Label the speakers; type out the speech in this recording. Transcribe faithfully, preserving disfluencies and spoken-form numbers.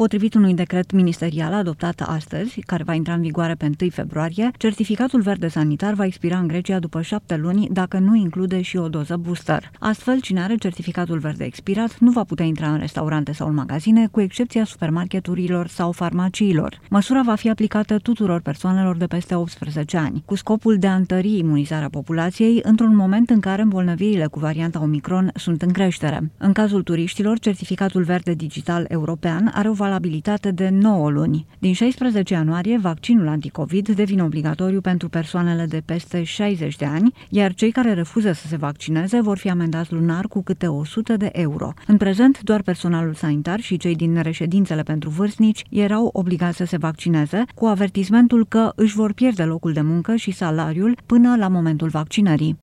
Speaker 1: Potrivit unui decret ministerial adoptat astăzi, care va intra în vigoare pe întâi februarie, certificatul verde sanitar va expira în Grecia după șapte luni dacă nu include și o doză booster. Astfel, cine are certificatul verde expirat nu va putea intra în restaurante sau în magazine, cu excepția supermarketurilor sau farmaciilor. Măsura va fi aplicată tuturor persoanelor de peste optsprezece ani, cu scopul de a întări imunizarea populației într-un moment în care îmbolnăvirile cu varianta Omicron sunt în creștere. În cazul turiștilor, certificatul verde digital european are o valabilitate de nouă luni. Din șaisprezece ianuarie, vaccinul anticovid devine obligatoriu pentru persoanele de peste șaizeci de ani, iar cei care refuză să se vaccineze vor fi amendați lunar cu câte o sută de euro. În prezent, doar personalul sanitar și cei din reședințele pentru vârstnici erau obligați să se vaccineze, cu avertismentul că își vor pierde locul de muncă și salariul până la momentul vaccinării.